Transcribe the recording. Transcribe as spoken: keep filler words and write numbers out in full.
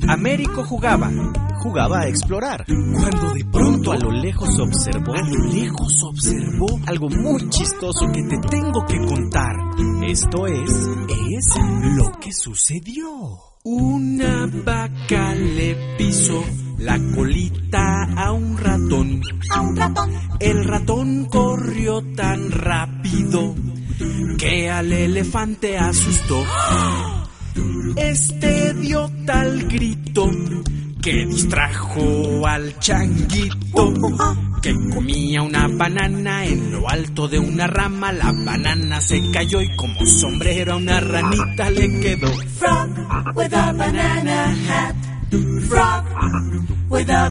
Américo jugaba, jugaba a explorar, cuando de pronto a lo lejos observó, a lo lejos observó algo muy chistoso que te tengo que contar. Esto es, es lo que sucedió. Una vaca le pisó la colita a un ratón. A un ratón. El ratón corrió tan rápido que al elefante asustó. Este dio tal grito que distrajo al changuito, que comía una banana en lo alto de una rama. La banana se cayó y como sombrero a una ranita le quedó. Frog with a banana hat. Frog with a